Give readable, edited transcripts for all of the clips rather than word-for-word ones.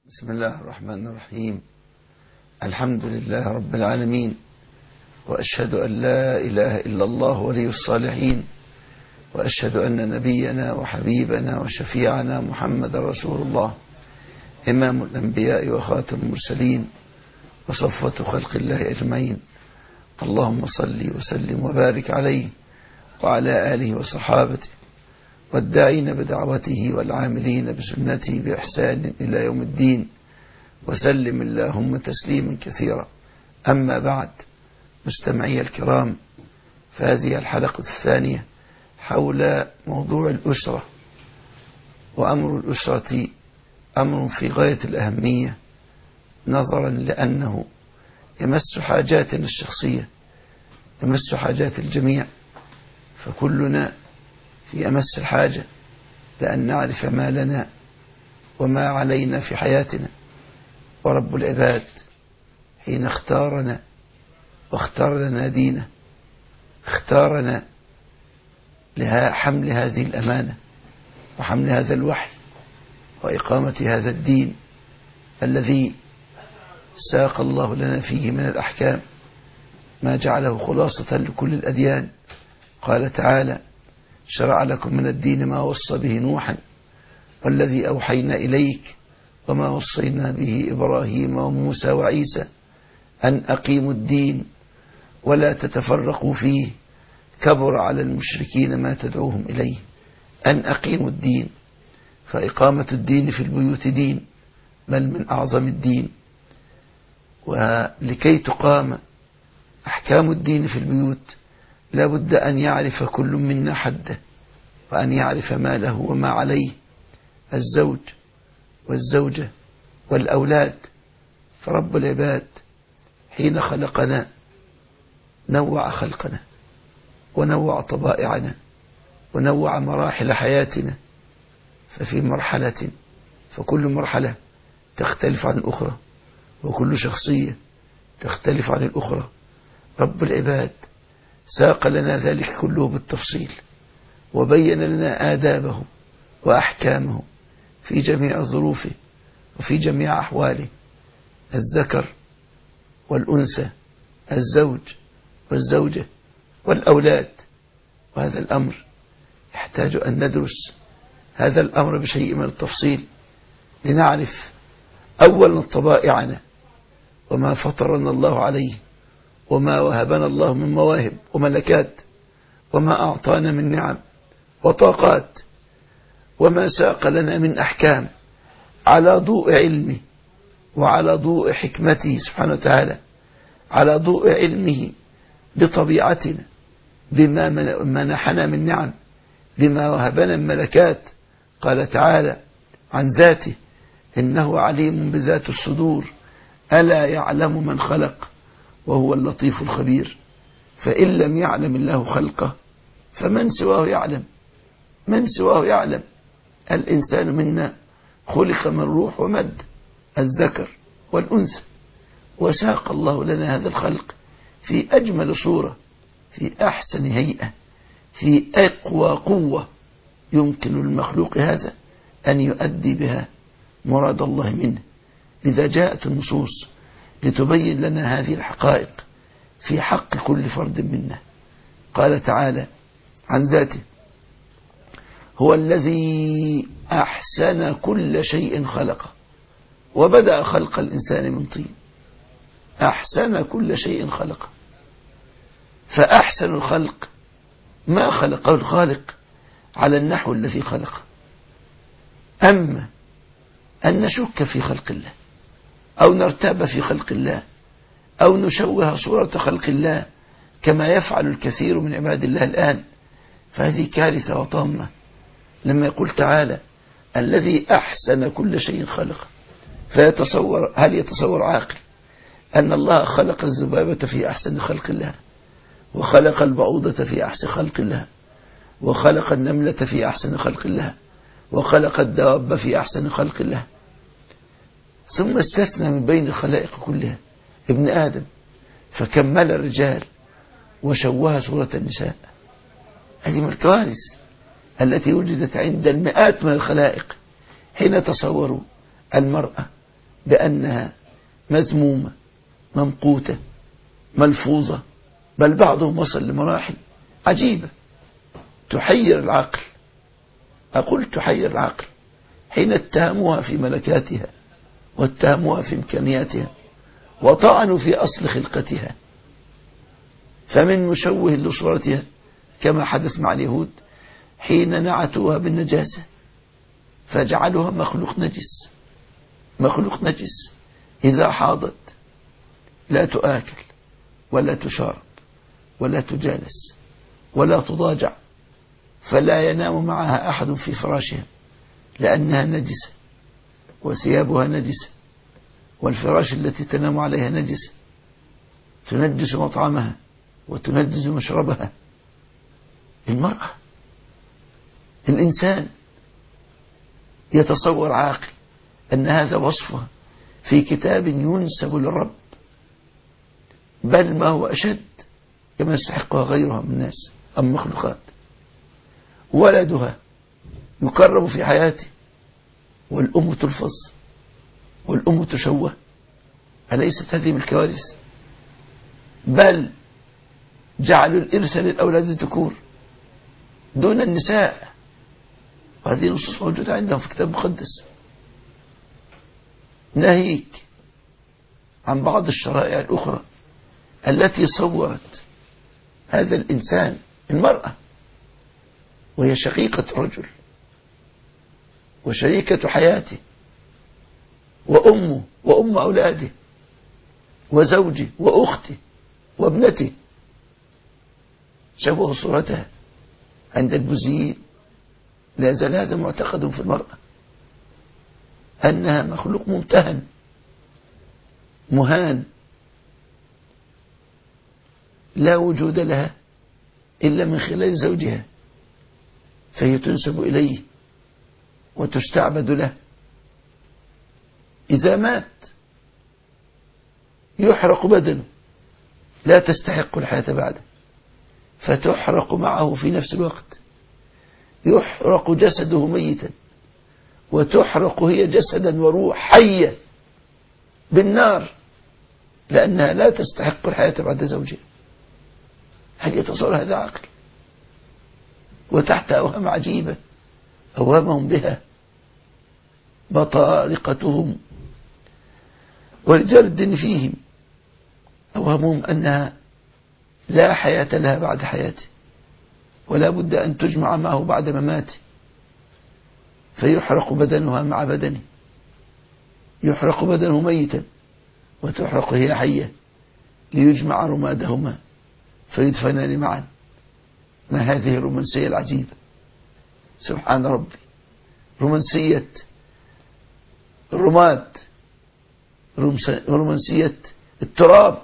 بسم الله الرحمن الرحيم. الحمد لله رب العالمين، وأشهد أن لا إله إلا الله ولي الصالحين، وأشهد أن نبينا وحبيبنا وشفيعنا محمد رسول الله، إمام الأنبياء وخاتم المرسلين وصفوة خلق الله أجمعين. اللهم صل وسلم وبارك عليه وعلى آله وصحابته والداعين بدعوته والعاملين بسنته بإحسان إلى يوم الدين، وسلم اللهم تسليما كثيرا. أما بعد، مستمعي الكرام، فهذه الحلقة الثانية حول موضوع الأسرة. وأمر الأسرة أمر في غاية الأهمية، نظرا لأنه يمس حاجاتنا الشخصية، يمس حاجات الجميع، فكلنا في أمس الحاجة لأن نعرف ما لنا وما علينا في حياتنا. ورب العباد حين اختارنا واختار لنا دينه اختارنا لحمل هذه الأمانة وحمل هذا الوحي وإقامة هذا الدين الذي ساق الله لنا فيه من الأحكام ما جعله خلاصة لكل الأديان. قال تعالى: شرع لكم من الدين ما وصى به نوحا والذي أوحينا إليك وما وصينا به إبراهيم وموسى وعيسى أن أقيموا الدين ولا تتفرقوا فيه كبر على المشركين ما تدعوهم إليه. أن أقيموا الدين، فإقامة الدين في البيوت دين، بل من أعظم الدين. ولكي تقام أحكام الدين في البيوت لا بد أن يعرف كل منا حده، وأن يعرف ما له وما عليه الزوج والزوجة والأولاد. فرب العباد حين خلقنا نوع خلقنا ونوع طبائعنا ونوع مراحل حياتنا، فكل مرحلة تختلف عن الأخرى، وكل شخصية تختلف عن الأخرى. رب العباد ساق لنا ذلك كله بالتفصيل، وبين لنا آدابه وأحكامه في جميع ظروفه وفي جميع أحواله، الذكر والأنثى، الزوج والزوجة والأولاد. وهذا الأمر يحتاج أن ندرس هذا الأمر بشيء من التفصيل، لنعرف أولا طبائعنا وما فطرنا الله عليه، وما وهبنا الله من مواهب وملكات، وما أعطانا من نعم وطاقات، وما ساق لنا من أحكام على ضوء علمه وعلى ضوء حكمته سبحانه وتعالى، على ضوء علمه بطبيعتنا، بما منحنا من نعم، بما وهبنا من ملكات. قال تعالى عن ذاته: إنه عليم بذات الصدور ألا يعلم من خلق وهو اللطيف الخبير. فإن لم يعلم الله خلقه فمن سواه يعلم، من سواه يعلم. الإنسان منا خلق من روح ومد، الذكر والأنثى، وساق الله لنا هذا الخلق في أجمل صورة، في أحسن هيئة، في أقوى قوة يمكن للمخلوق هذا أن يؤدي بها مراد الله منه. لذا جاءت النصوص لتبين لنا هذه الحقائق في حق كل فرد منا. قال تعالى عن ذاته: هو الذي أحسن كل شيء خلقه وبدأ خلق الإنسان من طين. أحسن كل شيء خلقه، فأحسن الخلق ما خلقه الخالق على النحو الذي خلقه. أما أن نشك في خلق الله، أو نرتاب في خلق الله، أو نشوه صورة خلق الله كما يفعل الكثير من عباد الله الآن، فهذه كارثة وطامة. لما يقول تعالى: الذي أحسن كل شيء خلقه، هل يتصور عاقل أن الله خلق الذبابة في أحسن خلق الله، وخلق البعوضة في أحسن خلق الله، وخلق النملة في أحسن خلق الله، وخلق الدواب في أحسن خلق الله، ثم استثنى من بين الخلائق كلها ابن آدم فكمل الرجال وشوه صورة النساء؟ هذه من الكوارث التي وجدت عند المئات من الخلائق حين تصوروا المرأة بأنها مذمومة ممقوتة ملفوظة، بل بعضهم وصل لمراحل عجيبة تحير العقل. أقول تحير العقل حين اتهموها في ملكاتها واتهموها في إمكانياتها وطعنوا في أصل خلقتها، فمن مشوه لصورتها كما حدث مع اليهود حين نعتوها بالنجاسة فجعلوها مخلوق نجس إذا حاضت لا تؤكل ولا تشارب ولا تجالس ولا تضاجع، فلا ينام معها أحد في فراشها لأنها نجسة وثيابها نجسة والفراش التي تنام عليها نجسة، تنجس مطعمها وتنجس مشربها. المرأة، الإنسان يتصور عاقل أن هذا وصفها في كتاب ينسب للرب، بل ما هو أشد كما يستحقها غيرها من الناس أم مخلوقات. ولدها يكرم في حياته والأم تلفظ والأم تشوه، أليست هذه من الكوارث؟ بل جعلوا الإرث للأولاد الذكور دون النساء، وهذه نصوص موجودة عندهم في كتاب مقدس. ناهيك عن بعض الشرائع الأخرى التي صورت هذا الإنسان المرأة وهي شقيقة الرجل وشريكة حياته وأمه وأم أولاده وزوجه وأخته وابنته، شبه صورتها عند البوذيين. لا زال هذا معتقد في المرأة أنها مخلوق ممتهن مهان لا وجود لها إلا من خلال زوجها، فهي تنسب إليه وتستعبد له. إذا مات يحرق بدنه، لا تستحق الحياة بعده، فتحرق معه في نفس الوقت. يحرق جسده ميتا وتحرق هي جسدا وروح حية بالنار، لأنها لا تستحق الحياة بعد زوجها. هل يتصور هذا عقل؟ وتحت أوهام عجيبة أوهامهم بها بطارقتهم ورجال الدين فيهم أوهمهم أنها لا حياة لها بعد حياته ولا بد أن تجمع معه بعد مماته، فيحرق بدنها مع بدنه، يحرق بدنه ميتا وتحرق هي حية ليجمع رمادهما فيدفنان معا. ما هذه الرومانسية العجيبة؟ سبحان ربي، رومانسية الرماد، رومانسية التراب.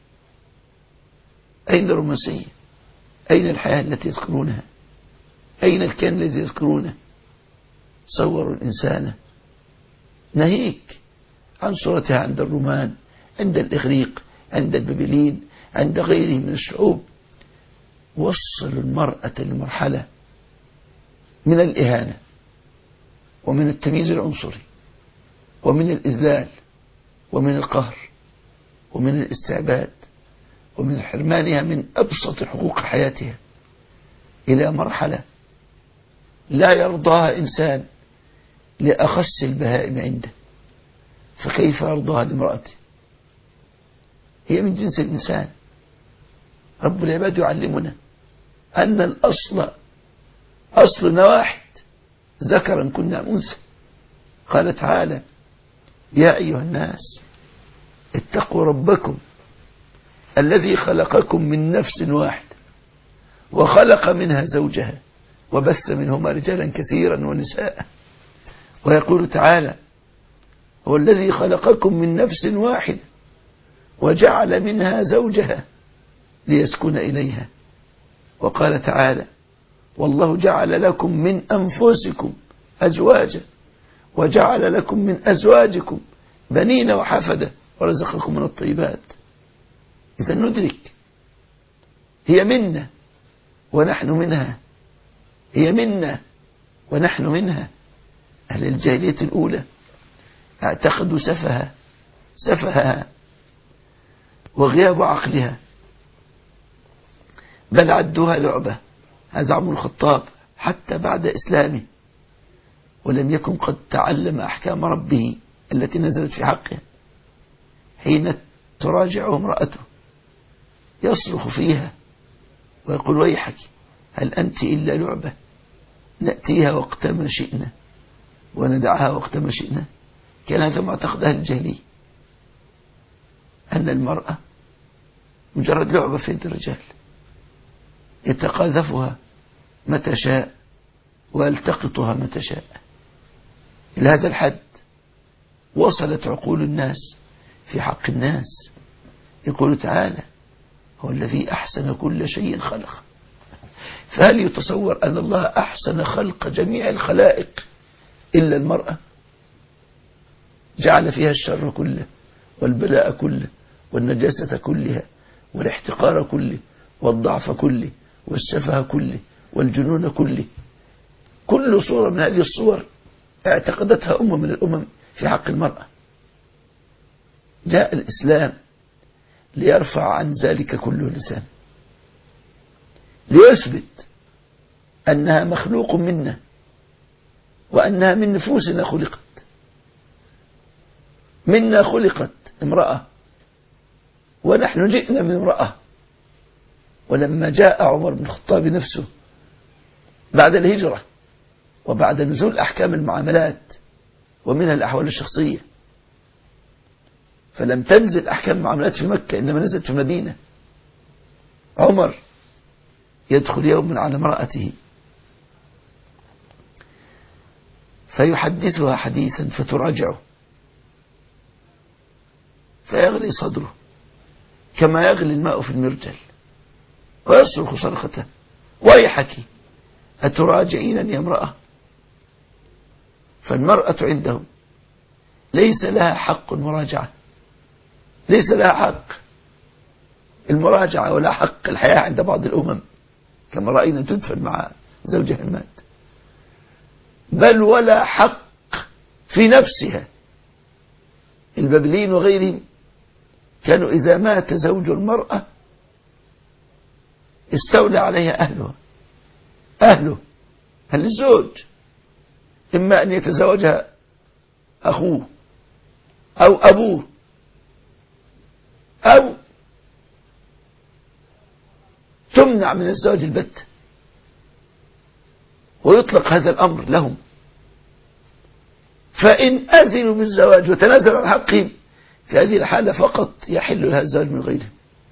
أين الرومانسية؟ أين الحياة التي يذكرونها؟ أين الكيان الذي يذكرونه؟ صوروا الإنسان ناهيك عن صورتها عند الرومان، عند الإغريق، عند البابليين، عند غيره من الشعوب. وصلوا المرأة لمرحلة من الإهانة ومن التمييز العنصري ومن الإذلال ومن القهر ومن الاستعباد ومن حرمانها من أبسط حقوق حياتها، إلى مرحلة لا يرضاها إنسان لأخس البهائم عنده، فكيف يرضاها لامرأته؟ هي من جنس الإنسان. رب العباد يعلمنا أن الأصل أصلنا واحد، ذكرا كنا أنثى. قال تعالى: يا أيها الناس اتقوا ربكم الذي خلقكم من نفس واحدة وخلق منها زوجها وبث منهما رجالا كثيرا ونساء. ويقول تعالى: هو الذي خلقكم من نفس واحدة وجعل منها زوجها ليسكن إليها. وقال تعالى: والله جعل لكم من أنفسكم أزواجا وجعل لكم من أزواجكم بنين وحفدة ورزقكم من الطيبات. إذا ندرك هي منا ونحن منها، هي منا ونحن منها. أهل الجاهلية الأولى اعتقدوا سفهها وغياب عقلها، بل عدوها لعبة. هذا عمر الخطاب حتى بعد إسلامه ولم يكن قد تعلم أحكام ربه التي نزلت في حقه، حين تراجع امرأته يصرخ فيها ويقول: ويحك، هل أنت إلا لعبة نأتيها وقت ما شئنا وندعها وقت ما شئنا؟ كان هذا معتقد أهل الجاهلية، أن المرأة مجرد لعبة في يد الرجال يتقاذفها متى شاء ويلتقطها متى شاء. إلى هذا الحد وصلت عقول الناس في حق الناس. يقول تعالى: هو الذي أحسن كل شيء خلق. فهل يتصور أن الله أحسن خلق جميع الخلائق إلا المرأة؟ جعل فيها الشر كله والبلاء كله والنجاسة كلها والاحتقار كله والضعف كله والسفه كله والجنون كله. كل صورة من هذه الصور اعتقدتها أمة من الأمم في حق المرأة. جاء الإسلام ليرفع عن ذلك كله لسان، ليثبت أنها مخلوق منا وأنها من نفوسنا خلقت. منا خلقت امرأة ونحن جئنا من امرأة. ولما جاء عمر بن الخطاب نفسه بعد الهجرة وبعد نزول أحكام المعاملات ومنها الأحوال الشخصية، فلم تنزل أحكام المعاملات في مكة إنما نزلت في مدينة، عمر يدخل يوما على امرأته فيحدثها حديثا فتراجعه فيغلي صدره كما يغلي الماء في المرجل ويصرخ صرخته: ويحك، أتراجعينني يا امرأة؟ فالمرأة عندهم ليس لها حق المراجعة، ليس لها حق المراجعة ولا حق الحياة عند بعض الأمم كما رأينا تدفن مع زوجها المات، بل ولا حق في نفسها. البابليين وغيرهم كانوا إذا مات زوج المرأة استولى عليها أهل الزوج، إما أن يتزوجها أخوه أو أبوه أو تمنع من الزواج البت، ويطلق هذا الأمر لهم. فإن أذنوا بالزواج وتنازلوا عن حقهم في هذه الحالة فقط يحل لها الزواج من غيرهم.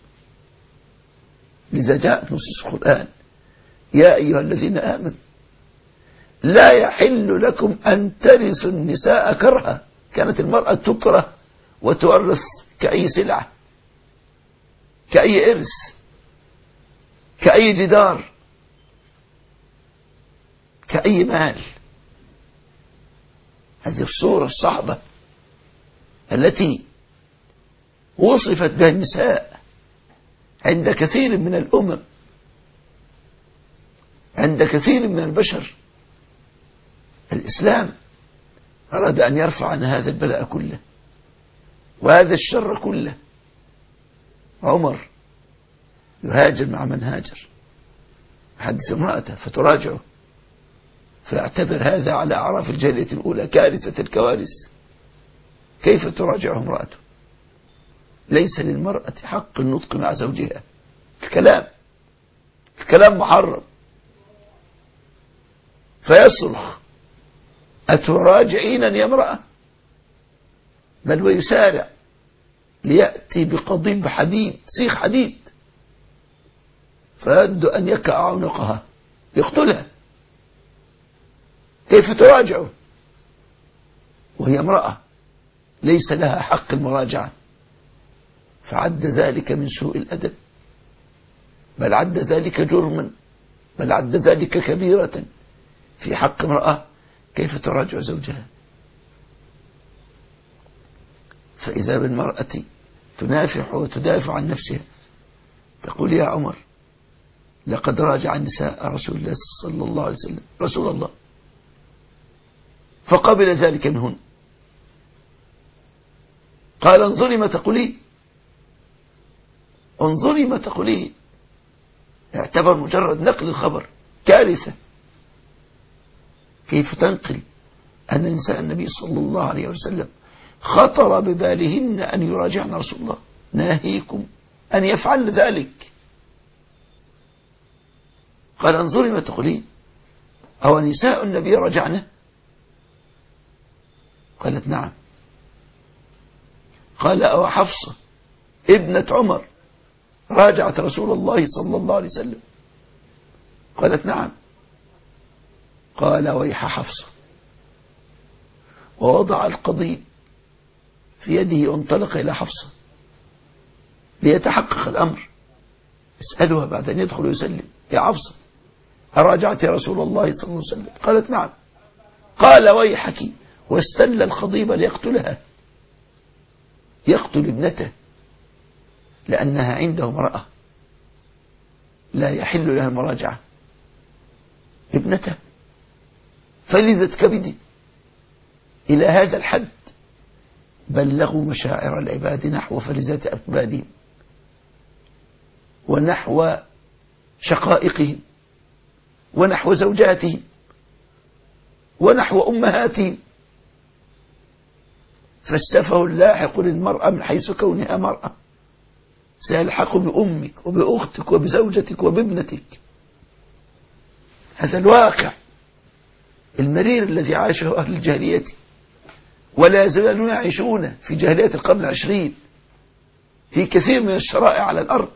لذا جاءت نصوص القرآن: يا أيها الذين آمنوا لا يحل لكم أن ترثوا النساء كرها. كانت المرأة تكره وتورث كأي سلعة، كأي إرث، كأي جدار، كأي مال. هذه الصورة الصعبة التي وصفت بها النساء عند كثير من الأمم، عند كثير من البشر. الإسلام أراد أن يرفع عن هذا البلاء كله وهذا الشر كله. عمر يهاجر مع من هاجر، يحدث امرأته فتراجعه، فيعتبر هذا على أعراف الجاهلية الأولى كارثة الكوارث. كيف تراجعه امرأته؟ ليس للمرأة حق النطق مع زوجها، الكلام محرم. فيصرخ: أتراجعينني يا امرأة؟ بل ويسارع ليأتي بقضيب حديد، سيخ حديد، فيد أن يكأ عنقها يقتلها. كيف تراجعه وهي امرأة ليس لها حق المراجعة؟ فعد ذلك من سوء الأدب، بل عد ذلك جرما، بل عد ذلك كبيرة في حق امرأة. كيف تراجع زوجها؟ فإذا بالمرأة تنافح وتدافع عن نفسها، تقول: يا عمر لقد راجع النساء رسول الله صلى الله عليه وسلم رسول الله فقبل ذلك منهن، قال انظري ما تقولين، انظري ما تقولين. اعتبر مجرد نقل الخبر كارثة. كيف تنقل أن نساء النبي صلى الله عليه وسلم خطر ببالهن أن يراجعن رسول الله، ناهيكم أن يفعل ذلك. قال انظري ما تقولين، أو نساء النبي رجعنه؟ قالت نعم. قال أو حفصة ابنة عمر راجعت رسول الله صلى الله عليه وسلم؟ قالت نعم. قال ويح حفصة، ووضع القضيب في يده وانطلق إلى حفصة ليتحقق الأمر. اسألها بعد أن يدخل ويسلم: يا حفصة أراجعت يا رسول الله صلى الله عليه وسلم؟ قالت نعم. قال ويحك، واستل الخضيب ليقتلها، يقتل ابنته، لأنها عنده امرأة لا يحل لها المراجعة، ابنته فلذت كبده إلى هذا الحد. بلغوا مشاعر العباد نحو فلذات أكبادهم ونحو شقائقهم ونحو زوجاتهم ونحو أمهاتهم. فالسفه اللاحق للمرأة من حيث كونها مرأة سيلحق بأمك وبأختك وبزوجتك وبابنتك. هذا الواقع المرير الذي عاشه أهل الجاهلية ولا يزالون يعيشون في جاهلية القرن العشرين في كثير من الشرائع على الأرض.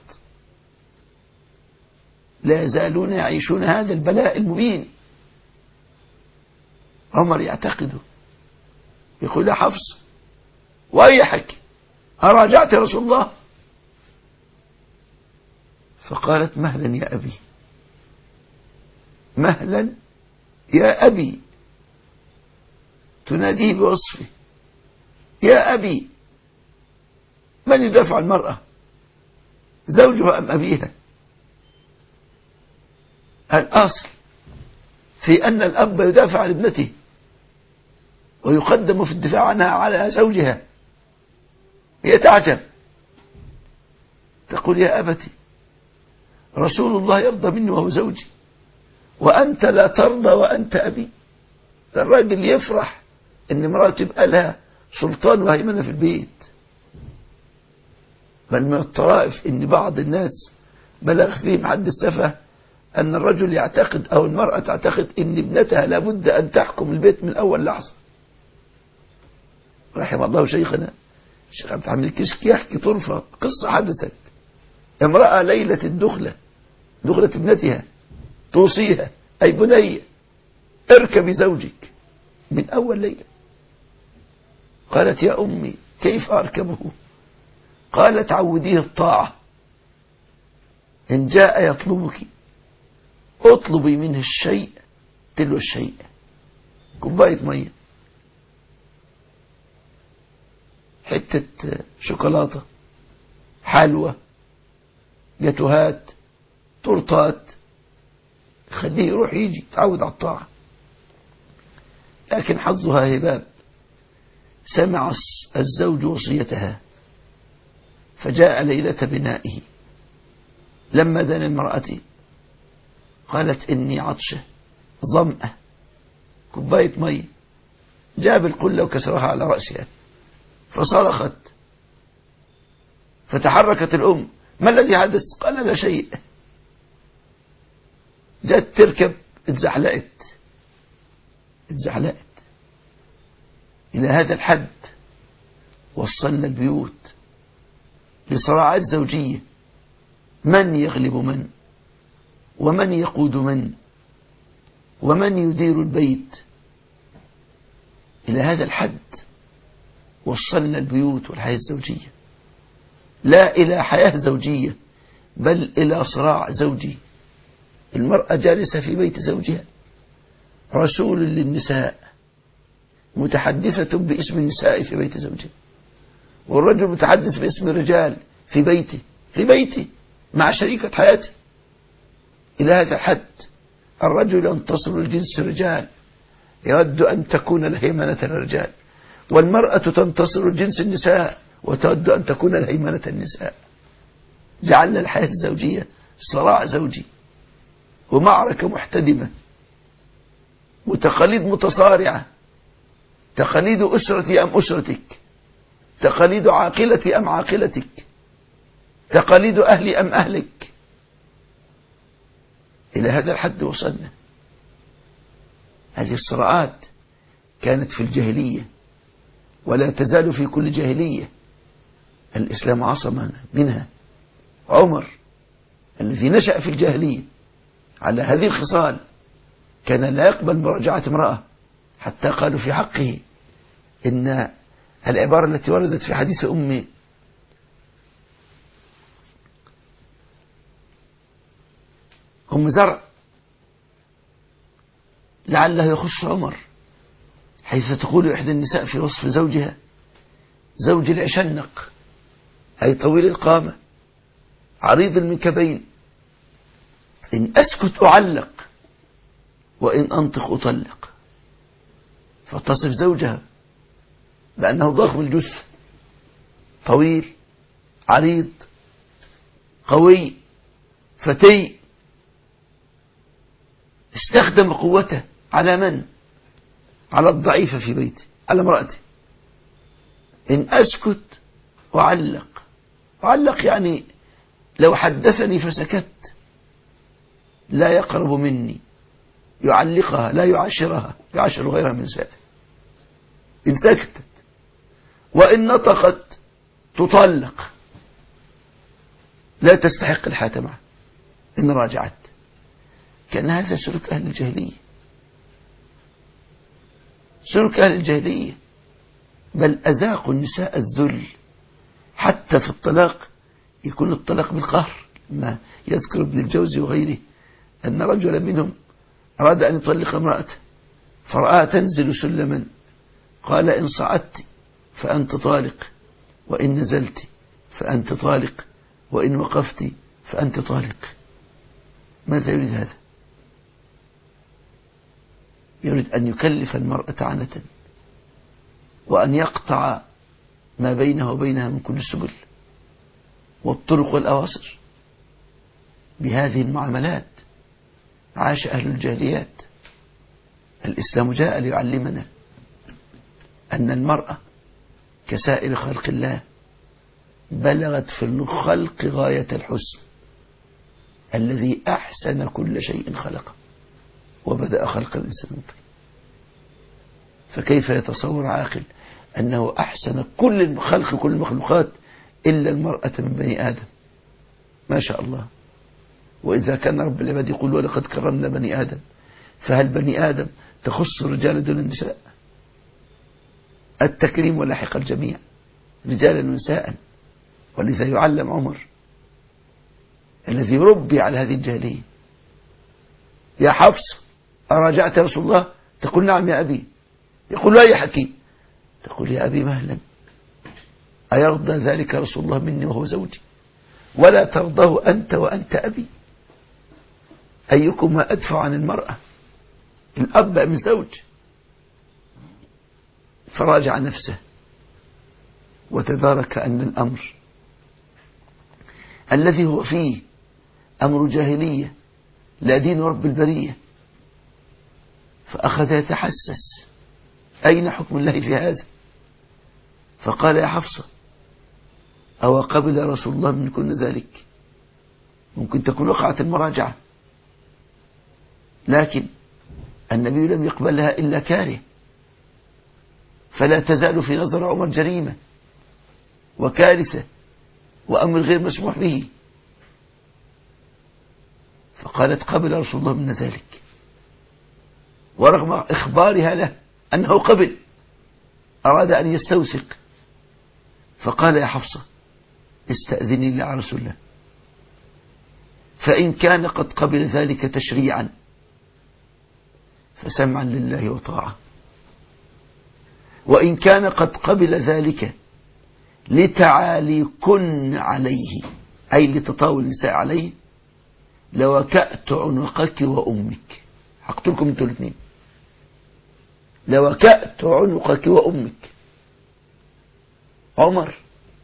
لا يزالون يعيشون هذا البلاء المبين. عمر يعتقده، يقول يا حفص ويحك أراجعت يا رسول الله؟ فقالت مهلا يا أبي، مهلا يا أبي، تناديه بوصفه: يا أبي. من يدافع عن المرأة، زوجها أم أبيها؟ الأصل في أن الأب يدافع عن ابنته ويقدم في الدفاع عنها على زوجها. هي تعجب تقول يا أبتي رسول الله يرضى مني وهو زوجي، وأنت لا ترضى وأنت أبي. الراجل يفرح إن امرأته يبقى لها سلطان وهيمنة في البيت. بل من الطرائف إن بعض الناس بلغ فيهم حد السفة أن الرجل يعتقد أو المرأة تعتقد إن ابنتها لابد أن تحكم البيت من أول لحظة. رحم الله شيخنا الشيخ عبد الحميد الكشكي يحكي طرفة قصة حدثت. امرأة ليلة الدخلة، دخلة ابنتها، توصيها: أي بني اركبي زوجك من أول ليلة. قالت يا أمي كيف أركبه؟ قالت عوديه الطاعة، إن جاء يطلبك اطلبي منه الشيء تلو الشيء. كوباية مية، حتة شوكولاتة، حلوى، جاتوهات، تورتات، خليه يروح يجي تعود على الطاعة. لكن حظها هباب، سمع الزوج وصيتها فجاء ليلة بنائه. لما دنا امرأتي قالت إني عطشة ظمأة، كوباية مية، جاب القلة وكسرها على رأسها فصرخت، فتحركت الأم: ما الذي حدث؟ قال لا شيء. جاءت تركب اتزحلقت إلى هذا الحد. وصلنا البيوت لصراعات زوجية، من يغلب من، ومن يقود من، ومن يدير البيت. إلى هذا الحد وصلنا البيوت والحياة الزوجية، لا إلى حياة زوجية بل إلى صراع زوجي. المرأة جالسة في بيت زوجها، رسول للنساء، متحدثة باسم النساء في بيت زوجها، والرجل متحدث باسم الرجال في بيته مع شريكة حياته. إلى هذا الحد الرجل ينتصر لجنس الرجال، يود أن تكون الهيمنة للرجال، والمرأة تنتصر لجنس النساء وتود أن تكون الهيمنة النساء. جعلنا الحياة الزوجية صراع زوجي ومعركة محتدمة وتقاليد متصارعة. تقاليد أسرتي أم أسرتك، تقاليد عاقلتي أم عاقلتك، تقاليد أهلي أم أهلك. إلى هذا الحد وصلنا. هذه الصراعات كانت في الجاهلية ولا تزال في كل جاهلية. الإسلام عصمنا منها. عمر الذي نشأ في الجاهلية على هذه الخصال كان لا يقبل مراجعة امرأة، حتى قالوا في حقه إن العبارة التي وردت في حديث أم زرع لعله يخص عمر، حيث تقول إحدى النساء في وصف زوجها: زوج العشنق، أي طويل القامة عريض المنكبين، إن أسكت أعلق وإن أنطق أطلق. فتصف زوجها بأنه ضخم الجثة، طويل عريض قوي فتي. استخدم قوته على من؟ على الضعيفة في بيته، على امرأته. إن أسكت أعلق. أعلق يعني لو حدثني فسكت لا يقرب مني، يعلقها لا يعاشرها، يعاشر غيرها من سائل. إن سكتت وإن نطقت تطلق، لا تستحق الحياة معه إن راجعت. كان هذا سلوك أهل الجاهلية، سلوك أهل الجاهلية. بل أذاقوا النساء الذل حتى في الطلاق، يكون الطلاق بالقهر. ما يذكر ابن الجوزي وغيره أن رجلا منهم أراد أن يطلق امرأته فرأى تنزل سلما، قال: إن صعدت فأنت طالق، وإن نزلت فأنت طالق، وإن وقفت فأنت طالق. ماذا يريد هذا؟ يريد أن يكلف المرأة عنة، وأن يقطع ما بينه وبينها من كل السبل والطرق والأواصر. بهذه المعاملات عاش أهل الجاهليات. الإسلام جاء ليعلمنا أن المرأة كسائر خلق الله بلغت في الخلق غاية الحسن، الذي أحسن كل شيء خلقه وبدأ خلق الإنسان من طين. فكيف يتصور عاقل أنه أحسن كل الخلق، كل المخلوقات، إلا المرأة من بني آدم؟ ما شاء الله. وإذا كان رب العباد يقول: ولقد كرمنا بني آدم، فهل بني آدم تخص الرجال دون النساء؟ التكريم ولاحق الجميع، رجالا ونساء. ولذا يعلم عمر الذي ربي على هذه الجاهلية: يا حفص أراجعت يا رسول الله؟ تقول: نعم يا أبي. يقول: لا يا حكيم. تقول: يا أبي مهلا، أيرضى ذلك رسول الله مني وهو زوجي، ولا ترضاه أنت وأنت أبي؟ أيكما أدفع عن المرأة، الأب من زوج؟ فراجع نفسه وتدارك أن الأمر الذي هو فيه أمر جاهلية لا دين رب البرية. فأخذ يتحسس: أين حكم الله في هذا؟ فقال: يا حفصة، أو قبل رسول الله منكن ذلك؟ ممكن تكون وقعت المراجعة، لكن النبي لم يقبلها إلا كاره، فلا تزال في نظر عمر جريمة وكارثة وأمر غير مسموح به. فقالت: قبل رسول الله من ذلك، ورغم إخبارها له أنه قبل أراد أن يستوثق. فقال: يا حفصة، استأذني لي على رسول الله، فإن كان قد قبل ذلك تشريعا فسمعا لله وطاعة، وإن كان قد قبل ذلك لتعاليكن عليه، أي لتطاول النساء عليه، لوكأت عنقك وأمك. هقتلكم انتوا الاثنين. لوكأت عنقك وأمك. عمر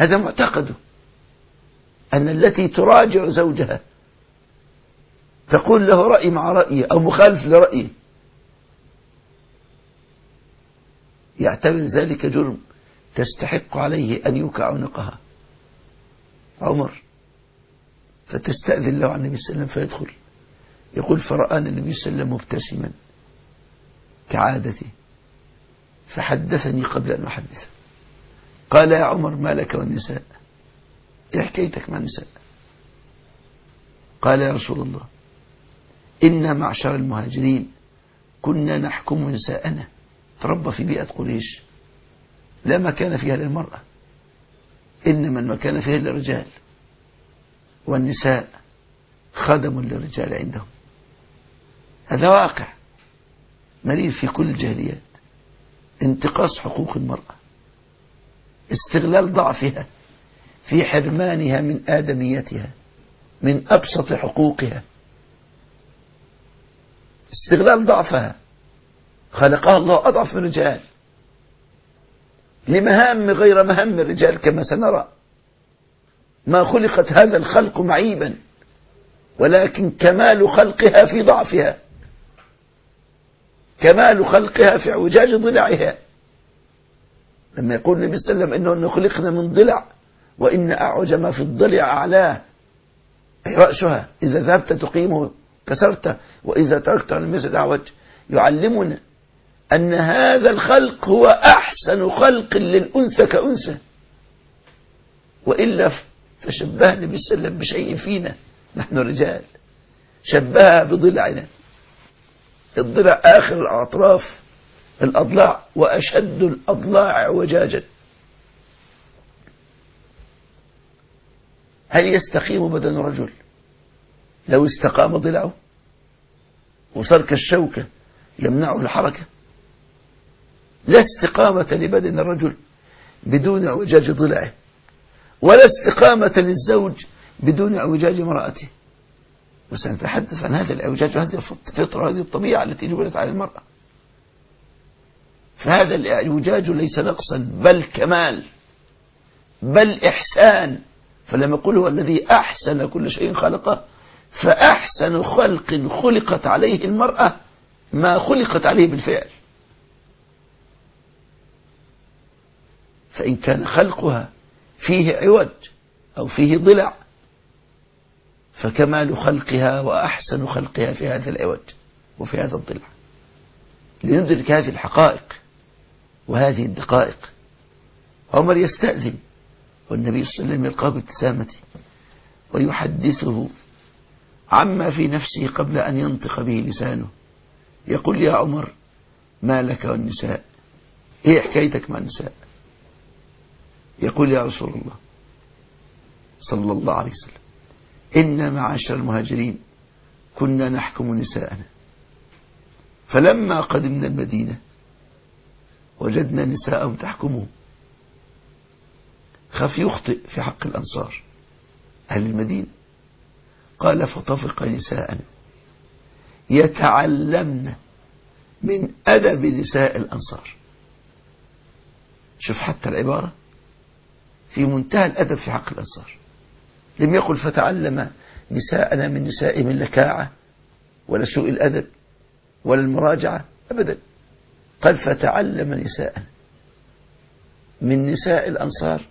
هذا معتقده، أن التي تراجع زوجها تقول له رأي مع رأيه أو مخالف لرأيه يعتبر ذلك جرم تستحق عليه أن يوكع عنقها. عمر فتستأذن له عن النبي صلى الله عليه وسلم فيدخل، يقول فرآني النبي صلى الله عليه وسلم مبتسما كعادته فحدثني قبل أن أحدثه. قال يا عمر ما لك والنساء؟ إيه حكايتك مع النساء؟ قال يا رسول الله إن معشر المهاجرين كنا نحكم نساءنا. تربى في بيئة قريش لا مكان فيها للمرأة، إنما المكان فيها للرجال، والنساء خدم للرجال عندهم. هذا واقع مرير في كل الجاهليات، انتقاص حقوق المرأة، استغلال ضعفها في حرمانها من آدميتها، من أبسط حقوقها، استغلال ضعفها. خلقها الله أضعف من الرجال لمهام غير مهام الرجال كما سنرى. ما خلقت هذا الخلق معيبا، ولكن كمال خلقها في ضعفها، كمال خلقها في اعوجاج ضلعها. لما يقول النبي صلى الله عليه وسلم إنه خلقنا من ضلع وإن أعوج ما في الضلع أعلاه، أي رأسها، إذا ذهبت تقيمه كسرته وإذا تركته على المسجد أعوج. يعلمنا أن هذا الخلق هو أحسن خلق للأنثى كأنثى، وإلا فشبه النبي صلى الله عليه وسلم بشيء فينا نحن الرجال، شبهها بضلعنا. الضلع آخر الأطراف الأضلاع وأشد الأضلاع اعوجاجا. هل يستقيم بدن الرجل لو استقام ضلعه وصار كالشوكة يمنعه الحركة؟ لا استقامة لبدن الرجل بدون اعوجاج ضلعه، ولا استقامة للزوج بدون اعوجاج امرأته. وسنتحدث عن هذا الاعوجاج وهذه الفطرة وهذه الطبيعة التي جبلت على المرأة. فهذا الاعوجاج ليس نقصا بل كمال، بل إحسان. فلما يقول هو الذي أحسن كل شيء خلقه، فأحسن خلق خلقت عليه المرأة ما خلقت عليه بالفعل. فإن كان خلقها فيه عوج أو فيه ضلع، فكمال خلقها وأحسن خلقها في هذا العوج وفي هذا الضلع. لندرك هذه الحقائق وهذه الدقائق. عمر يستأذن والنبي صلى الله عليه وسلم يلقاه بابتسامته ويحدثه عما في نفسه قبل أن ينطق به لسانه. يقول يا عمر ما لك والنساء؟ ايه حكايتك مع النساء؟ يقول يا رسول الله صلى الله عليه وسلم إن معاشر المهاجرين كنا نحكم نساءنا، فلما قدمنا المدينة وجدنا نساءهم تحكمهم. خاف يخطئ في حق الأنصار أهل المدينة. قال فطفق نساءنا يتعلمن من أدب نساء الأنصار. شوف حتى العبارة في منتهى الأدب في حق الأنصار. لم يقل فتعلم نساءنا من نسائهم اللكاعة ولا سوء الأدب ولا المراجعة، أبدا. قال فتعلم نساءنا من نساء الأنصار،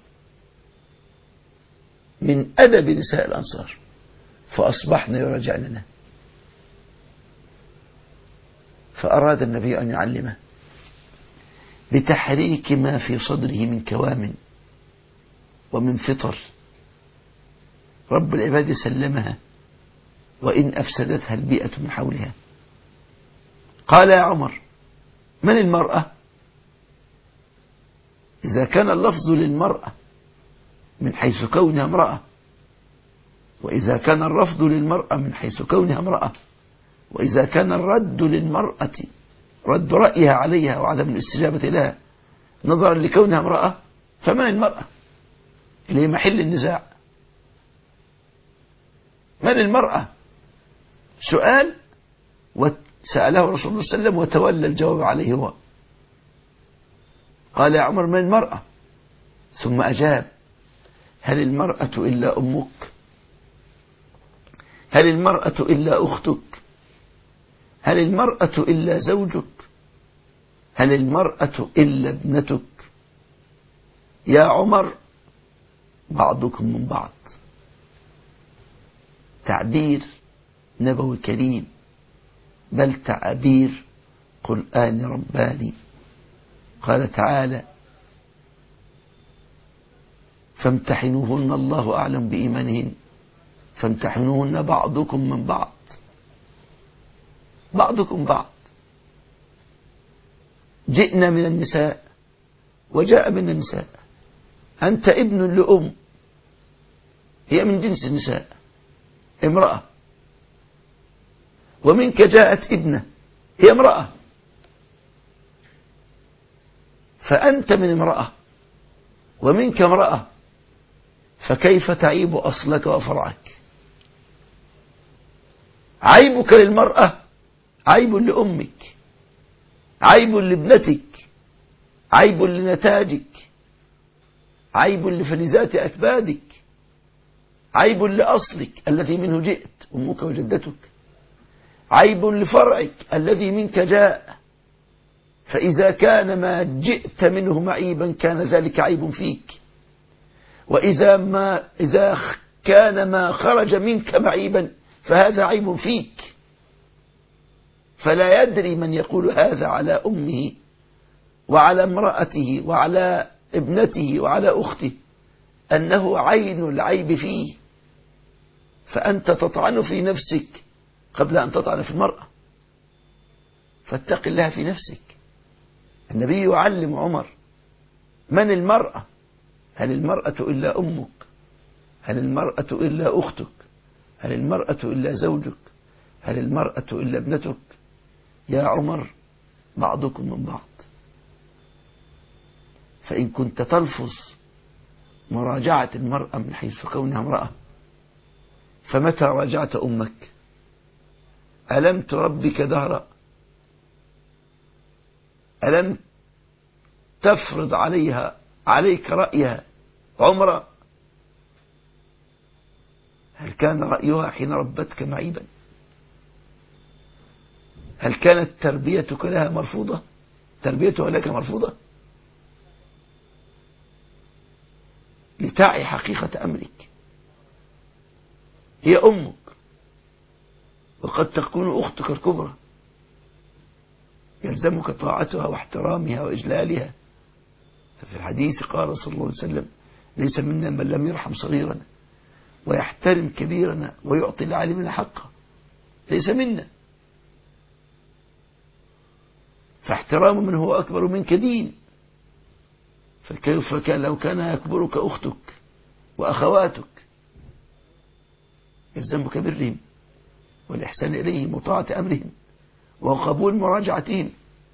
من أدب نساء الأنصار، فأصبحنا يراجعننا. فأراد النبي أن يعلمه بتحريك ما في صدره من كوام ومن فطر رب العباد سلمها وإن أفسدتها البيئة من حولها. قال يا عمر من المرأة؟ إذا كان اللفظ للمرأة من حيث كونها امرأة، وإذا كان الرفض للمرأة من حيث كونها امرأة، وإذا كان الرد للمرأة رد رأيها عليها وعدم الاستجابة لها نظرا لكونها امرأة، فمن المرأة اللي هي محل النزاع؟ من المرأة؟ سؤال وسأله رسول الله صلى الله عليه وسلم وتولى الجواب عليه هو. قال يا عمر من المرأة؟ ثم أجاب هل المرأة إلا أمك؟ هل المرأة إلا أختك؟ هل المرأة إلا زوجك؟ هل المرأة إلا ابنتك؟ يا عمر بعضكم من بعض. تعبير نبوي كريم، بل تعبير قرآن رباني. قال تعالى: فامتحنوهن الله أعلم بإيمانهن فامتحنوهن بعضكم من بعض. بعضكم بعض. جئنا من النساء وجاء من النساء. أنت ابن لأم، هي من جنس النساء، امرأة، ومنك جاءت ابنة هي امرأة، فأنت من امرأة ومنك امرأة، فكيف تعيب أصلك وفرعك؟ عيبك للمرأة عيب لأمك، عيب لابنتك، عيب لنتاجك، عيب لفلذات أكبادك، عيب لأصلك الذي منه جئت، أمك وجدتك، عيب لفرعك الذي منك جاء. فإذا كان ما جئت منه معيبا كان ذلك عيب فيك، إذا كان ما خرج منك معيبا فهذا عيب فيك. فلا يدري من يقول هذا على أمه وعلى امرأته وعلى ابنته وعلى أخته أنه عين العيب فيه، فأنت تطعن في نفسك قبل أن تطعن في المرأة. فاتق الله في نفسك. النبي يعلم عمر: من المرأة؟ هل المرأة إلا أمك؟ هل المرأة إلا أختك؟ هل المرأة إلا زوجك؟ هل المرأة إلا ابنتك؟ يا عمر بعضكم من بعض. فإن كنت تلفظ مراجعة المرأة من حيث كونها امرأة، فمتى راجعت أمك؟ ألم تربك دهرا؟ ألم تفرض عليك رأيها عمرا؟ هل كان رأيها حين ربتك معيبا؟ هل كانت تربيتك لها مرفوضة؟ تربيتها لك مرفوضة؟ لتعي حقيقة أمرك. هي أمك، وقد تكون أختك الكبرى، يلزمك طاعتها واحترامها وإجلالها. ففي الحديث قال صلى الله عليه وسلم: ليس منا من لم يرحم صغيرنا ويحترم كبيرنا ويعطي العالمين حقه. ليس منا. فاحترام من هو أكبر منك دين. فكيف كان لو كان يكبرك أختك وأخواتك؟ يلزمك برهم والإحسان إليهم وطاعة أمرهم وقبول مراجعتهم.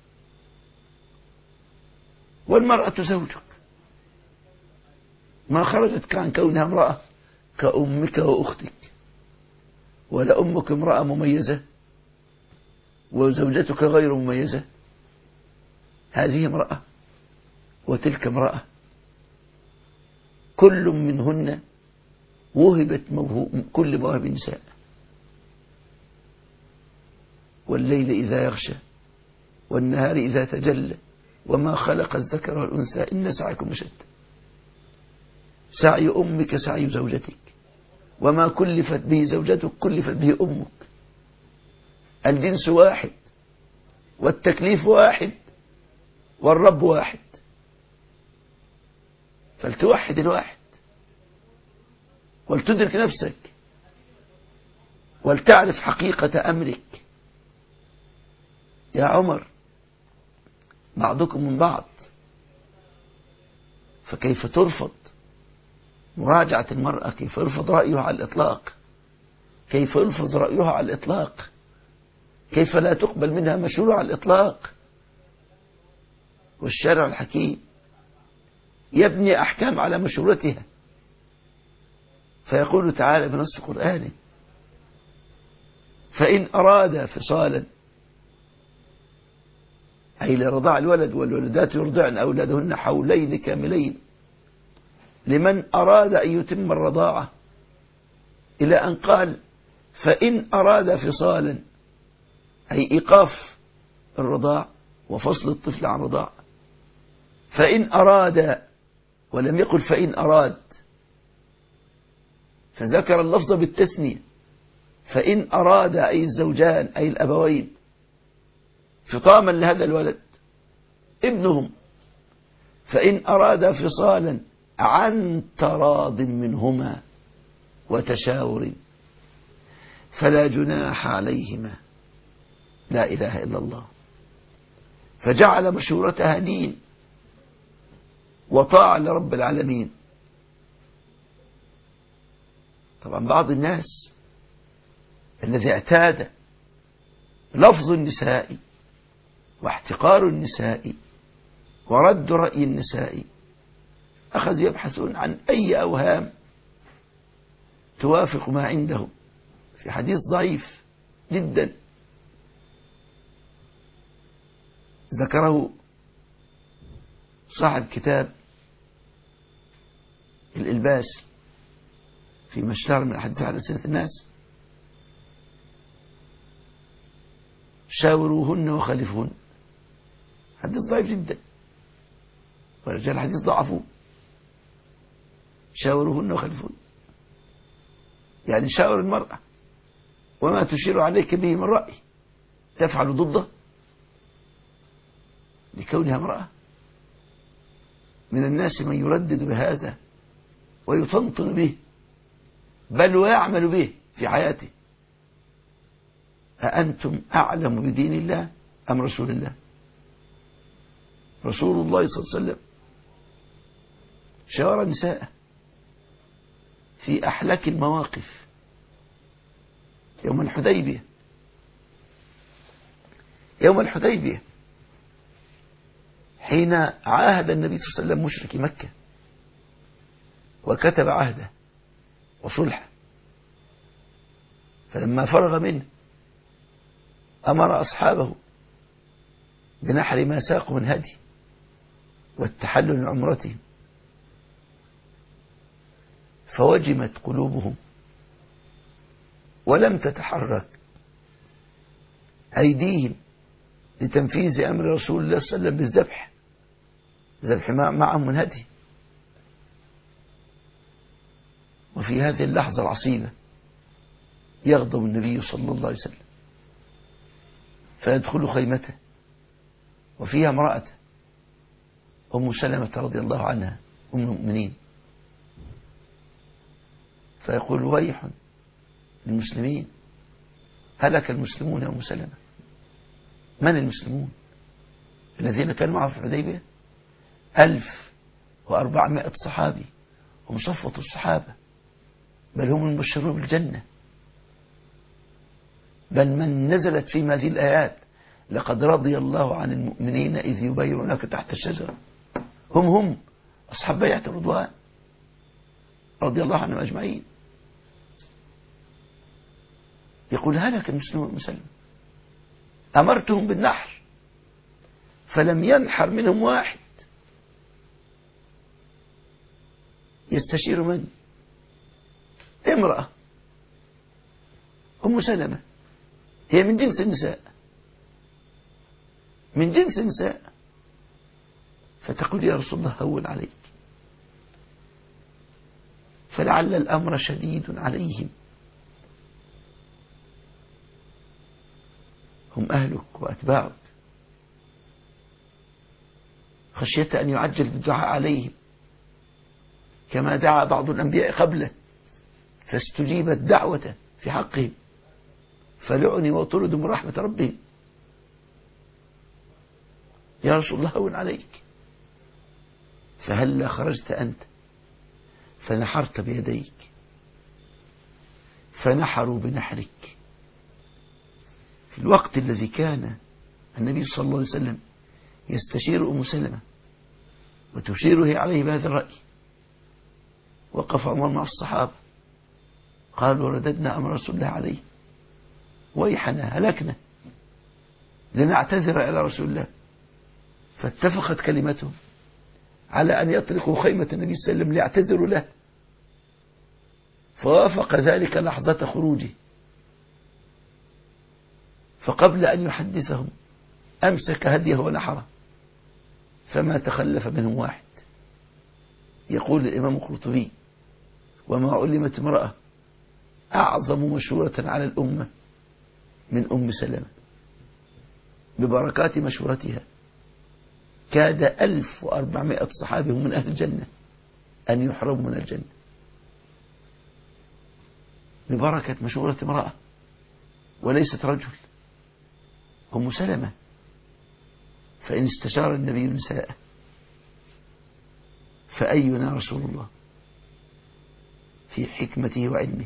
والمرأة زوجك، ما خرجت عن كونها امرأة كأمك وأختك، ولا أمك امرأة مميزة وزوجتك غير مميزة. هذه امرأة وتلك امرأة، كل منهن وهبت كل مواهب النساء. والليل إذا يغشى والنهار إذا تجلى وما خلق الذكر والأنثى إن سعيكم لشتى. سعي أمك سعي زوجتك، وما كلفت به زوجتك كلفت به أمك. الجنس واحد والتكليف واحد والرب واحد، فلتوحد الواحد ولتدرك نفسك ولتعرف حقيقة أمرك. يا عمر بعضكم من بعض. فكيف ترفض مراجعة المرأة؟ كيف يرفض رأيها على الإطلاق؟ كيف يلفظ رأيها على الإطلاق؟ كيف لا تقبل منها مشروع على الإطلاق؟ والشارع الحكيم يبني أحكام على مشورتها، فيقول تعالى بنص قرآنه: فإن أراد فصالا، أي لرضاع الولد، والولدات يرضعن أولادهن حولين كاملين لمن أراد أن يتم الرضاعة، إلى أن قال فإن أراد فصالا، أي إيقاف الرضاع وفصل الطفل عن الرضاع. فإن أراد، ولم يقل فإن أراد، فذكر اللفظ بالتثنية. فإن أراد أي الزوجان أي الأبوين فطاما لهذا الولد ابنهم، فإن أراد فصالا عن تراض منهما وتشاور فلا جناح عليهما. لا إله إلا الله. فجعل مشورتها دين وطاعة لرب العالمين. طبعا بعض الناس الذي اعتاد لفظ النساء واحتقار النساء ورد رأي النساء أخذ يبحثون عن أي أوهام توافق ما عندهم في حديث ضعيف جدا ذكره صاحب كتاب الإلباس فيما اشتهر من الحديث على ألسنة الناس: شاوروهن وخالفوهن. حديث ضعيف جدا ورجال الحديث ضعفوه. شاوروهن وخالفوهن يعني شاور المرأة وما تشير عليك به من رأي تفعل ضده لكونها امرأة. من الناس من يردد بهذا ويطنطن به بل ويعمل به في حياته. أأنتم أعلم بدين الله أم رسول الله؟ رسول الله صلى الله عليه وسلم شاور نساءه في أحلك المواقف يوم الحديبية. يوم الحديبية حين عاهد النبي صلى الله عليه وسلم مشركي مكة وكتب عهده وصلح، فلما فرغ منه أمر أصحابه بنحر ما ساقوا من هدي والتحلل من عمرتهم، فوجمت قلوبهم ولم تتحرك أيديهم لتنفيذ أمر رسول الله صلى الله عليه وسلم بالذبح، ذبح معهم من هدي. وفي هذه اللحظة العصيبة يغضب النبي صلى الله عليه وسلم فيدخل خيمته وفيها امرأته أم سلمة رضي الله عنها أم المؤمنين، فيقول: ويح للمسلمين، هلك المسلمون يا أم سلمة. من المسلمون الذين كانوا معه في الحديبية؟ 1400 صحابي هم صفوة الصحابة، بل هم المبشرون بالجنة، بل من نزلت فيهم هذه الآيات: لقد رضي الله عن المؤمنين إذ يبايعونك تحت الشجرة. هم أصحاب بيعة الرضوان رضي الله عنهم أجمعين. يقول: هلك المسلمون مسلم، أمرتهم بالنحر فلم ينحر منهم واحد. يستشير من؟ امرأة أم سلمة، هي من جنس النساء، من جنس النساء، فتقول: يا رسول الله هون عليك، فلعل الأمر شديد عليهم، هم أهلك وأتباعك، خشيت أن يعجل بالدعاء عليهم كما دعا بعض الأنبياء قبله فاستجيبت دعوته في حقهم فلعني وطردوا من رحمة ربهم. يا رسول الله هون عليك، فهلا خرجت أنت فنحرت بيديك، فنحروا بنحرك. في الوقت الذي كان النبي صلى الله عليه وسلم يستشير أم سلمة وتشيره عليه بهذا الرأي، وقف عمر مع الصحابة قالوا: رددنا أمر رسول الله عليه، ويحنا هلكنا لنعتذر إلى رسول الله. فاتفقت كلمتهم على أن يطرقوا خيمة النبي صلى الله عليه وسلم ليعتذروا له، فوافق ذلك لحظة خروجه، فقبل أن يحدثهم أمسك هديه ونحره، فما تخلف منهم واحد. يقول الإمام القرطبي: وما علمت امرأة أعظم مشورة على الأمة من أم سلمة، ببركات مشورتها كاد 1400 صحابي من أهل الجنة أن يحرموا من الجنة ببركة مشورة امرأة وليست رجل، أم سلمة. فإن استشار النبي نساءه فأينا رسول الله في حكمته وعلمه.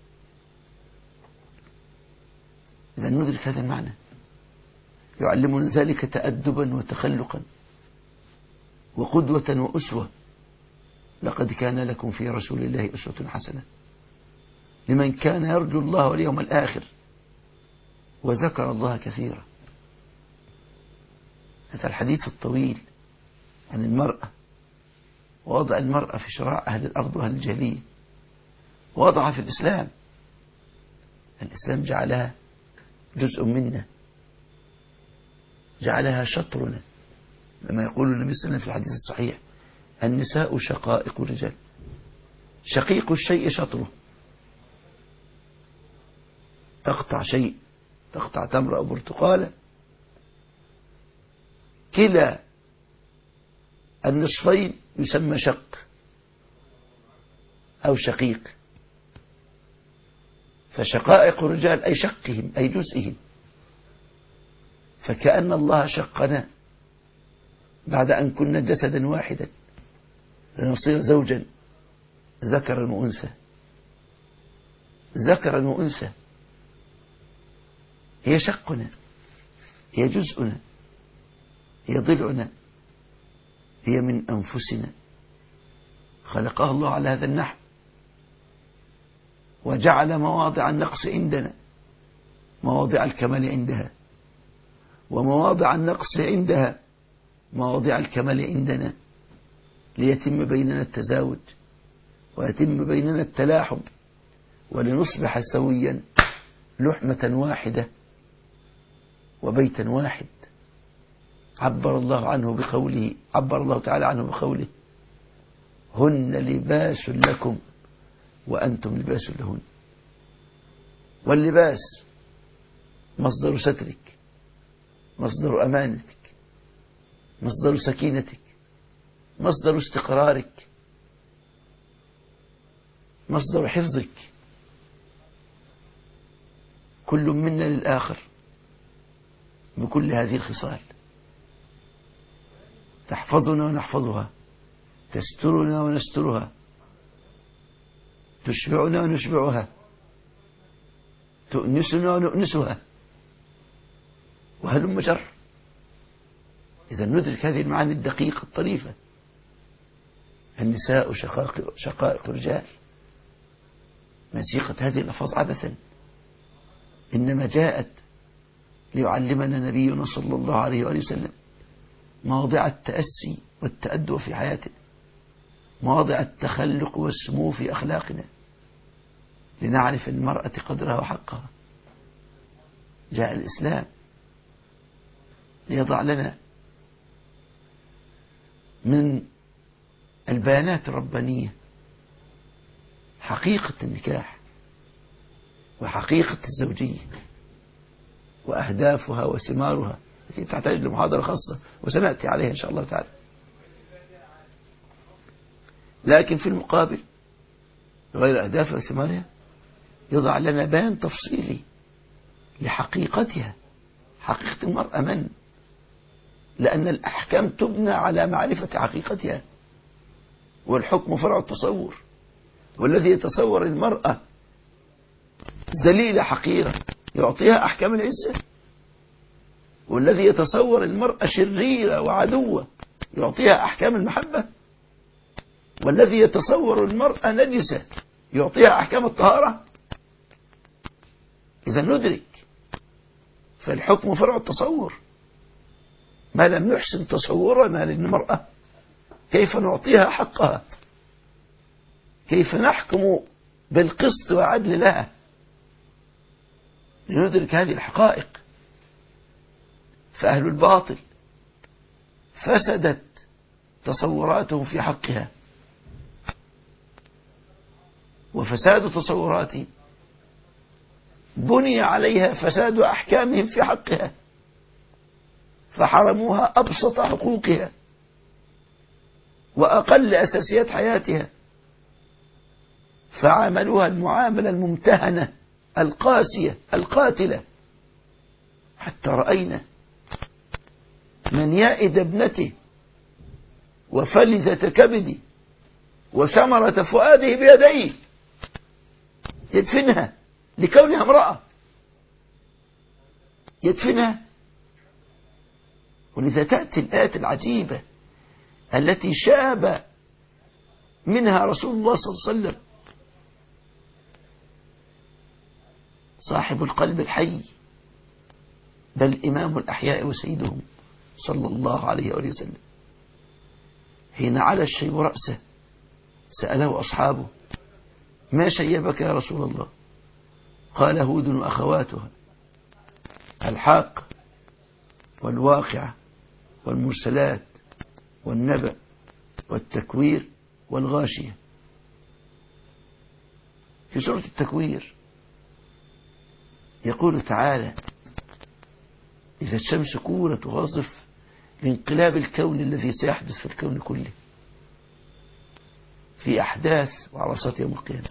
إذا ندرك هذا المعنى يعلمنا ذلك تأدبا وتخلقا وقدوة وأسوة. لقد كان لكم في رسول الله أسوة حسنة لمن كان يرجو الله واليوم الآخر وذكر الله كثيرا. هذا الحديث الطويل عن المرأة ووضع المرأة في شراع أهل الأرض وأهل الجاهلية، ووضعها في الإسلام. الإسلام جعلها جزء منا، جعلها شطرنا، لما يقول النبي صلى الله عليه وسلم في الحديث الصحيح: النساء شقائق الرجال. شقيق الشيء شطره. تقطع شيء، تقطع تمر أو برتقالة، كلا النصفين يسمى شق أو شقيق. فشقائق الرجال أي شقهم أي جزئهم. فكأن الله شقنا بعد أن كنا جسدا واحدا لنصير زوجا ذكرا وأنثى. ذكرا وأنثى، هي شقنا، هي جزءنا، هي ضلعنا، هي من أنفسنا. خلقها الله على هذا النحو، وجعل مواضع النقص عندنا مواضع الكمال عندها، ومواضع النقص عندها مواضع الكمال عندنا، ليتم بيننا التزاوج ويتم بيننا التلاحم، ولنصبح سويا لحمة واحدة وبيتا واحد. عبر الله تعالى عنه بقوله: هن لباس لكم وأنتم لباس لهن. واللباس مصدر سترك، مصدر أمانتك، مصدر سكينتك، مصدر استقرارك، مصدر حفظك. كل منا للآخر بكل هذه الخصال، تحفظنا ونحفظها، تسترنا ونسترها، تشبعنا ونشبعها، تؤنسنا ونؤنسها، وهلم جر. إذا ندرك هذه المعاني الدقيقة الطريفة. النساء شقائق الرجال. ما صيغت هذه الألفاظ عبثا، إنما جاءت ليعلمنا نبينا صلى الله عليه وآله وسلم مواضع التأسي والتأدب في حياتنا، مواضع التخلق والسمو في أخلاقنا، لنعرف المرأة قدرها وحقها. جاء الإسلام ليضع لنا من البيانات الربانية حقيقة النكاح وحقيقة الزوجية وأهدافها وثمارها التي تحتاج لمحاضرة خاصة وسنأتي عليها إن شاء الله تعالى. لكن في المقابل غير أهدافها وثمارها يضع لنا بيان تفصيلي لحقيقتها. حقيقة المرأة من؟ لأن الأحكام تبنى على معرفة حقيقتها، والحكم فرع التصور. والذي يتصور المرأة ذليلة حقيرة يعطيها أحكام العزة، والذي يتصور المرأة شريرة وعدوة يعطيها أحكام المحبة، والذي يتصور المرأة نجسة يعطيها أحكام الطهارة. إذا ندرك فالحكم فرع التصور. ما لم نحسن تصورنا للمرأة كيف نعطيها حقها، كيف نحكم بالقسط وعدل لها لندرك هذه الحقائق. فأهل الباطل فسدت تصوراتهم في حقها، وفساد تصوراتهم بني عليها فساد أحكامهم في حقها، فحرموها أبسط حقوقها وأقل أساسيات حياتها، فعاملوها المعاملة الممتهنة القاسية القاتلة، حتى رأينا من يائد ابنته وفلذة كبده وثمرة فؤاده بيديه يدفنها لكونها امرأة، يدفنها. ولذا تأتي الآيات العجيبة التي شاب منها رسول الله صلى الله عليه وسلم صاحب القلب الحي، بل إمام الأحياء وسيدهم صلى الله عليه وآله وسلم، حين على الشيب رأسه سأله أصحابه: ما شيبك يا رسول الله؟ قال: هود وأخواتها، الحاقة والواقعة والمرسلات والنبأ والتكوير والغاشية. في سورة التكوير يقول تعالى: إذا الشمس كورت وغصف لانقلاب الكون الذي سيحدث في الكون كله في أحداث وعرصات يوم القيامة.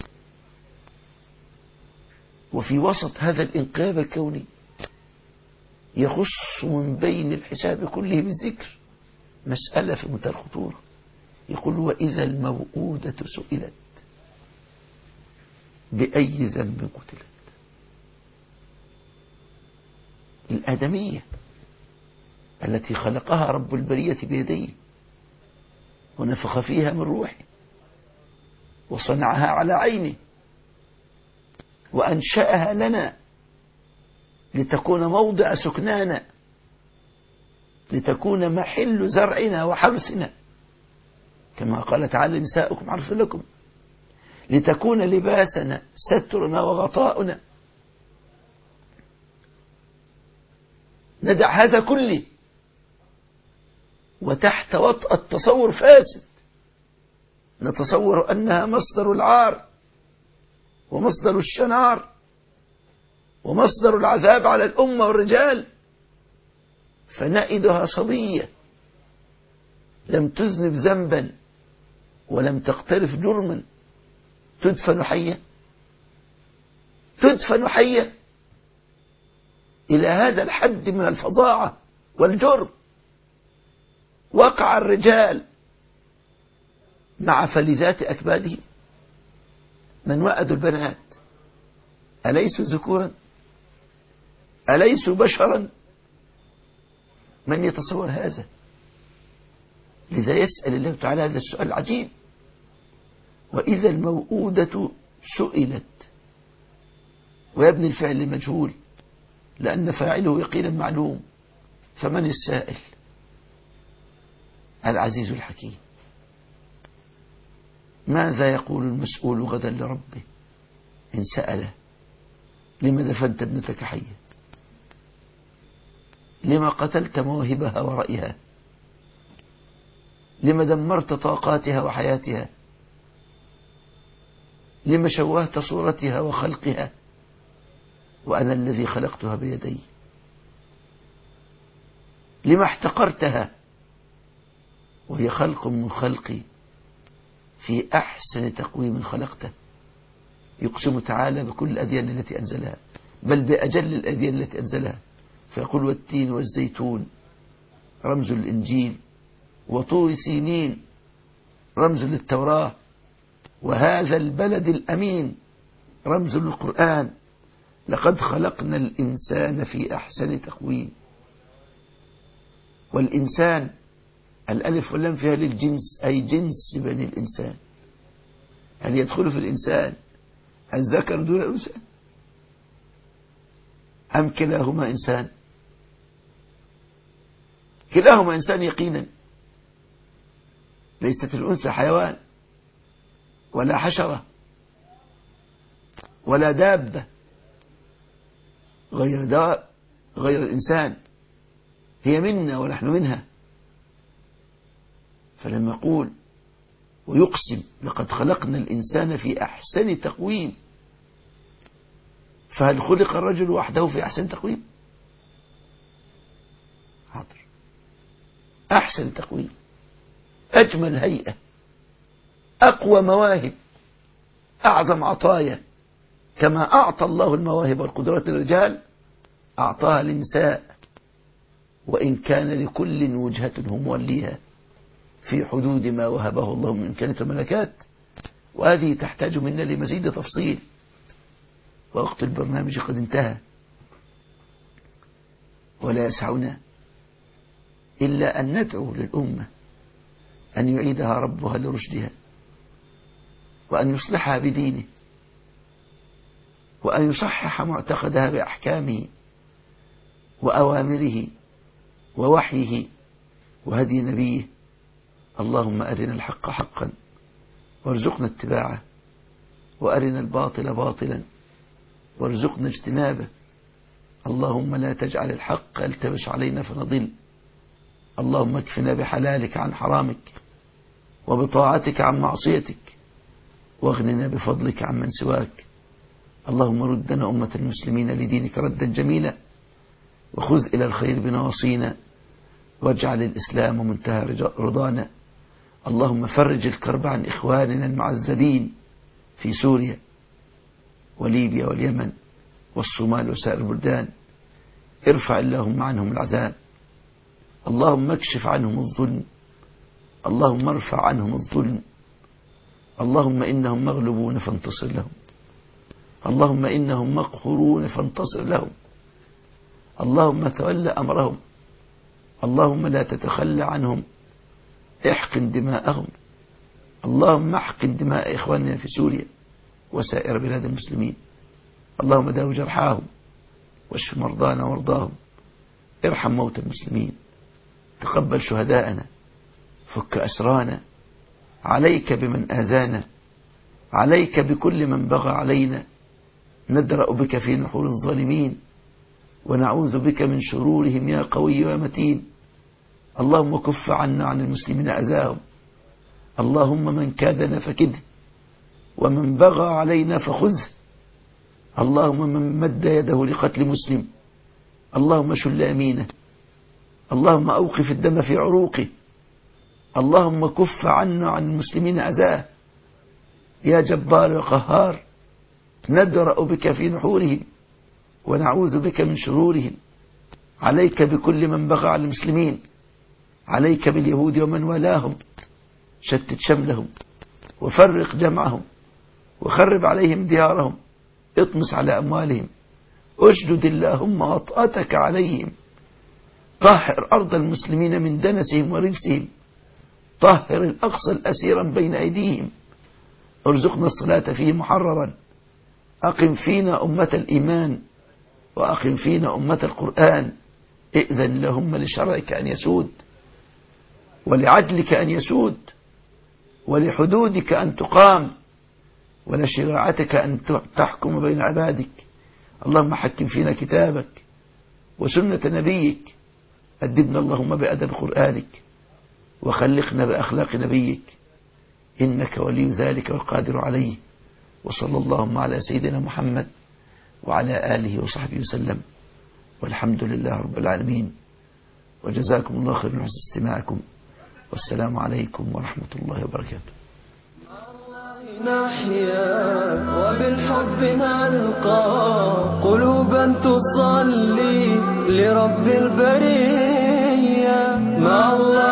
وفي وسط هذا الانقلاب الكوني يخص من بين الحساب كله بالذكر مسألة في منتهى الخطورة، يقول: وإذا الموءودة سئلت بأي ذنب قتلت. الآدمية التي خلقها رب البرية بيديه ونفخ فيها من روحه وصنعها على عينه وأنشأها لنا لتكون موضع سكنانا، لتكون محل زرعنا وحرثنا، كما قال تعالى: نساؤكم حرث لكم، لتكون لباسنا سترنا وغطاؤنا. ندع هذا كله وتحت وطأة تصور فاسد نتصور أنها مصدر العار ومصدر الشنار ومصدر العذاب على الأمة والرجال، فنائدها صبية لم تذنب ذنبا ولم تقترف جرما تدفن حية، تدفن حية إلى هذا الحد من الفظاعة والجرم. وقع الرجال مع فلذات أكبادهم. من وأدوا البنات أليسوا ذكورا؟ أليسوا بشرا؟ من يتصور هذا؟ لذا يسأل الله تعالى هذا السؤال العجيب: وإذا الموءودة سئلت، ويبني الفعل لمجهول لأن فاعله يقينا معلوم، فمن السائل؟ العزيز الحكيم. ماذا يقول المسؤول غدا لربه إن سأله: لما دفنت ابنتك حية؟ لما قتلت مواهبها ورأيها؟ لما دمرت طاقاتها وحياتها؟ لما شوهت صورتها وخلقها وأنا الذي خلقتها بيدي؟ لما احتقرتها وهي خلق من خلقي في أحسن تقويم خلقته؟ يقسم تعالى بكل الأديان التي أنزلها، بل بأجل الأديان التي أنزلها، فيقول: والتين والزيتون رمز للإنجيل، وطور سينين رمز للتوراة، وهذا البلد الأمين رمز للقرآن. لقد خلقنا الإنسان في أحسن تقويم. والإنسان الألف واللام فيها للجنس، أي جنس بني الإنسان. هل يدخل في الإنسان الذكر دون الأنثى أم كلاهما إنسان؟ كلاهما إنسان يقينا، ليست الأنثى حيوان ولا حشرة ولا دابة غير الإنسان، هي منا ونحن منها. فلما يقول ويقسم لقد خلقنا الإنسان في أحسن تقويم، فهل خلق الرجل وحده في أحسن تقويم؟ حاضر، أحسن تقويم، أجمل هيئة، أقوى مواهب، أعظم عطايا. كما أعطى الله المواهب والقدرات للرجال أعطاها للنساء، وإن كان لكل وجهة هم موليها في حدود ما وهبه الله من إمكانيات الملكات. وهذه تحتاج منا لمزيد تفصيل، ووقت البرنامج قد انتهى، ولا يسعنا إلا أن ندعو للأمة أن يعيدها ربها لرشدها، وأن يصلحها بدينه، وأن يصحح معتقدها بأحكامه وأوامره ووحيه وهدي نبيه. اللهم أرنا الحق حقا وارزقنا اتباعه، وأرنا الباطل باطلا وارزقنا اجتنابه. اللهم لا تجعل الحق يلتبس علينا فنضل. اللهم اكفنا بحلالك عن حرامك، وبطاعتك عن معصيتك، واغننا بفضلك عن من سواك. اللهم ردنا أمة المسلمين لدينك ردا جميلا، وخذ إلى الخير بنواصينا، واجعل الإسلام منتهى رضانا. اللهم فرج الكرب عن إخواننا المعذبين في سوريا وليبيا واليمن والصومال وسائر البلدان. ارفع اللهم عنهم العذاب، اللهم اكشف عنهم الظلم، اللهم ارفع عنهم الظلم. اللهم إنهم مغلوبون فانتصر لهم، اللهم إنهم مقهورون فانتصر لهم. اللهم تولى أمرهم، اللهم لا تتخلى عنهم، احقن دماءهم. اللهم احقن دماء إخواننا في سوريا وسائر بلاد المسلمين. اللهم داو جرحاهم، واشف مرضانا وارضاهم، ارحم موتى المسلمين، تقبل شهداءنا، فك أسرانا. عليك بمن آذانا، عليك بكل من بغى علينا. ندرأ بك في نحور الظالمين، ونعوذ بك من شرورهم يا قوي يا متين. اللهم كف عنا عن المسلمين أذاهم. اللهم من كادنا فكده، ومن بغى علينا فخذه. اللهم من مد يده لقتل مسلم اللهم شل يمينه، اللهم أوقف الدم في عروقه. اللهم كف عنا عن المسلمين أذاه يا جبار يا قهار. ندرأ بك في نحورهم، ونعوذ بك من شرورهم. عليك بكل من بغى على المسلمين، عليك باليهود ومن والاهم. شتت شملهم، وفرق جمعهم، وخرب عليهم ديارهم، اطمس على أموالهم، أشدد اللهم وطأتك عليهم. طهر أرض المسلمين من دنسهم ورجسهم، طهر الأقصى الأسيرا بين أيديهم. ارزقنا الصلاة فيه محررا. أقم فينا أمة الإيمان، وأقم فينا أمة القرآن. ائذن لهم لشرعك أن يسود، ولعدلك أن يسود، ولحدودك أن تقام، ولشريعتك أن تحكم بين عبادك. اللهم حكم فينا كتابك وسنة نبيك. أدبنا اللهم بأدب قرآنك، وخلقنا بأخلاق نبيك، إنك ولي ذلك والقادر عليه. وصلى اللهم على سيدنا محمد وعلى آله وصحبه وسلم، والحمد لله رب العالمين. وجزاكم الله خير من حسن استماعكم، والسلام عليكم ورحمة الله وبركاته. نحيا وبالحب نلقى قلوبا تصلي لرب البرية مع الله.